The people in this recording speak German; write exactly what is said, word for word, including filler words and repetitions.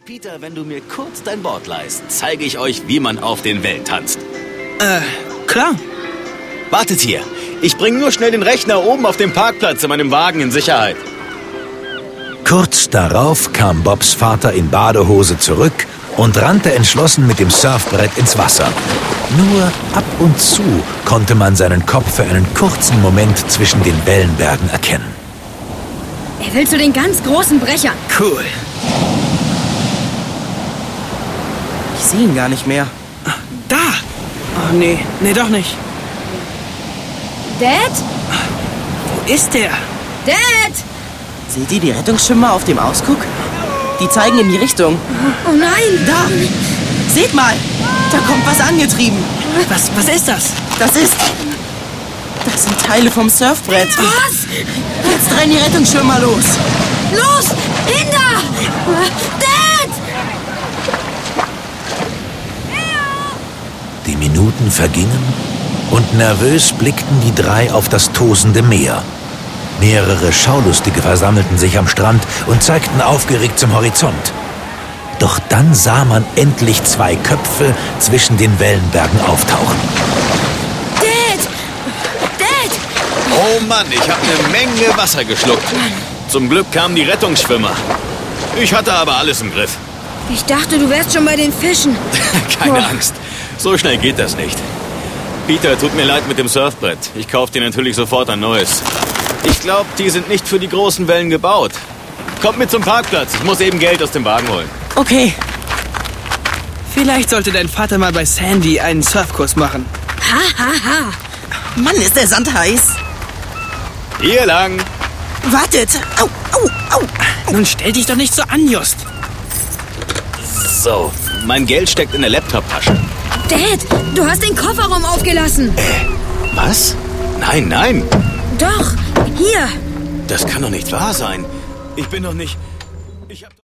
Peter, wenn du mir kurz dein Board leihst, zeige ich euch, wie man auf den Wellen tanzt. Äh, klar. Wartet hier. Ich bringe nur schnell den Rechner oben auf dem Parkplatz in meinem Wagen in Sicherheit. Kurz darauf kam Bobs Vater in Badehose zurück und rannte entschlossen mit dem Surfbrett ins Wasser. Nur ab und zu konnte man seinen Kopf für einen kurzen Moment zwischen den Wellenbergen erkennen. Er will zu den ganz großen Brechern. Cool. Ich sehe ihn gar nicht mehr. Da! Oh, nee, nee, doch nicht. Dad? Wo ist der? Dad! Seht ihr die Rettungsschwimmer auf dem Ausguck? Die zeigen in die Richtung. Oh nein! Da! Seht mal! Da kommt was angetrieben. Was, was ist das? Das ist... Das sind Teile vom Surfbrett. Was? Jetzt rennen die Rettungsschwimmer los. Los! Hinter! Dad! Die Minuten vergingen und nervös blickten die drei auf das tosende Meer. Mehrere Schaulustige versammelten sich am Strand und zeigten aufgeregt zum Horizont. Doch dann sah man endlich zwei Köpfe zwischen den Wellenbergen auftauchen. Dad! Dad! Oh Mann, ich habe eine Menge Wasser geschluckt. Zum Glück kamen die Rettungsschwimmer. Ich hatte aber alles im Griff. Ich dachte, du wärst schon bei den Fischen. Keine Oh. Angst, so schnell geht das nicht. Peter, tut mir leid mit dem Surfbrett. Ich kaufe dir natürlich sofort ein neues. Ich glaube, die sind nicht für die großen Wellen gebaut. Kommt mit zum Parkplatz. Ich muss eben Geld aus dem Wagen holen. Okay. Vielleicht sollte dein Vater mal bei Sandy einen Surfkurs machen. Ha, ha, ha. Mann, ist der Sand heiß. Hier lang. Wartet. Au, au, au. Nun stell dich doch nicht so an, Just. So, mein Geld steckt in der Laptoptasche. Dad, du hast den Kofferraum aufgelassen. Was? Nein, nein. Doch, hier. Das kann doch nicht wahr sein. Ich bin doch nicht... Ich hab